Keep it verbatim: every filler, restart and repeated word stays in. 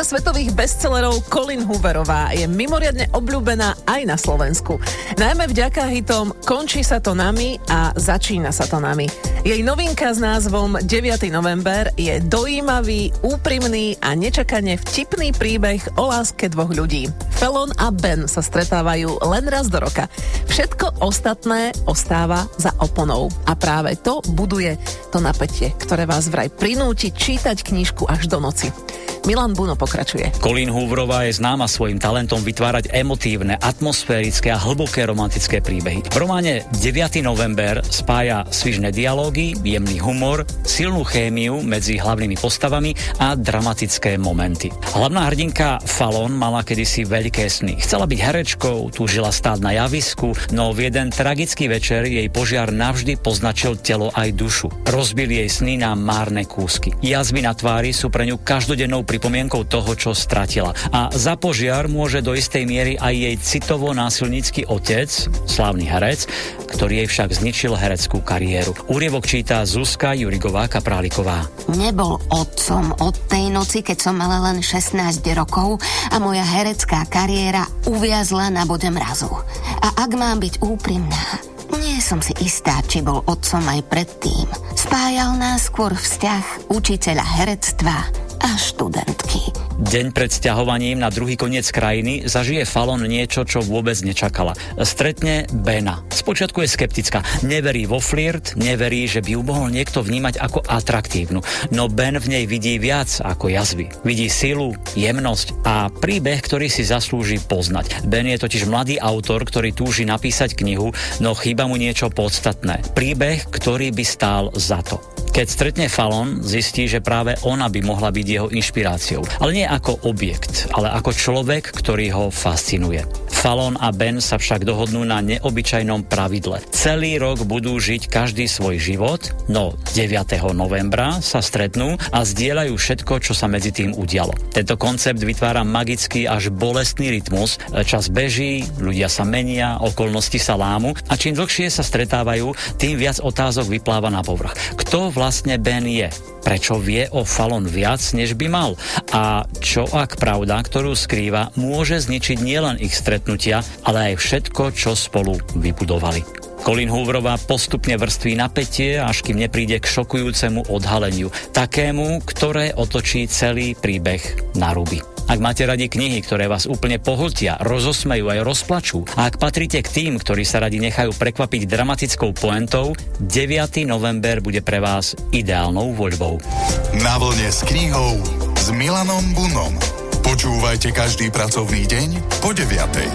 svetových bestsellerov Colleen Hooverová je mimoriadne obľúbená aj na Slovensku. Najmä vďaka hitom Končí sa to nami a Začína sa to nami. Jej novinka s názvom deviaty november je dojímavý, úprimný a nečakane vtipný príbeh o láske dvoch ľudí. Fallon a Ben sa stretávajú len raz do roka. Všetko ostatné ostáva za oponou. A práve to buduje to napätie, ktoré vás vraj prinúti čítať knižku až do noci. Milan Buno pokračuje. Colleen Hooverová je známa svojim talentom vytvárať emotívne, atmosférické a hlboké romantické príbehy. V románe deviaty november spája svižné dialógy, jemný humor, silnú chémiu medzi hlavnými postavami a dramatické momenty. Hlavná hrdinka Fallon mala kedysi veľké sny. Chcela byť herečkou, túžila stáť na javisku, no v jeden tragický večer jej požiar navždy poznačil telo aj dušu. Rozbil jej sny na márne kúsky. Jazvy na tvári sú pre ňu každodennou pripomienkou toho, čo stratila. A za požiar môže do istej miery aj jej citovo-násilnícky otec, slávny herec, ktorý jej však zničil hereckú kariéru. Úryvok číta Zuzka Jurigová-Kapráliková. Nebol otcom od tej noci, keď som mala len šestnásť rokov a moja herecká kariéra uviazla na bode mrazu. A ak mám byť úprimná, nie som si istá, či bol otcom aj predtým. Spájal nás skôr vzťah učiteľa herectva a študentky. Deň pred sťahovaním na druhý koniec krajiny zažije Fallon niečo, čo vôbec nečakala. Stretne Bena. Spočiatku je skeptická. Neverí vo flirt, neverí, že by ju mohol niekto vnímať ako atraktívnu. No Ben v nej vidí viac ako jazvy. Vidí silu, jemnosť a príbeh, ktorý si zaslúži poznať. Ben je totiž mladý autor, ktorý túži napísať knihu, no chýba mu niečo podstatné. Príbeh, ktorý by stál za to. Keď stretne Fallon, zistí, že práve ona by mohla byť jeho inšpiráciou. Ale nie ako objekt, ale ako človek, ktorý ho fascinuje. Fallon a Ben sa však dohodnú na neobyčajnom pravidle. Celý rok budú žiť každý svoj život, no deviateho novembra sa stretnú a zdieľajú všetko, čo sa medzi tým udialo. Tento koncept vytvára magický až bolestný rytmus. Čas beží, ľudia sa menia, okolnosti sa lámu a čím dlhšie sa stretávajú, tým viac otázok vypláva na povrch. Kto vlastne Ben je? Prečo vie o Fallon viac, než by mal? A čo ak pravda, ktorú skrýva, môže zničiť nielen ich stretnutia, ale aj všetko, čo spolu vybudovali? Colleen Hooverová postupne vrství napätie, až kým nepríde k šokujúcemu odhaleniu. Takému, ktoré otočí celý príbeh na ruby. Ak máte radi knihy, ktoré vás úplne pohltia, rozosmejú aj rozplačú, a ak patríte k tým, ktorí sa radi nechajú prekvapiť dramatickou pointou, deviaty november bude pre vás ideálnou voľbou. Na vlne s knihou s Milanom Bunom. Počúvajte každý pracovný deň po deviatej.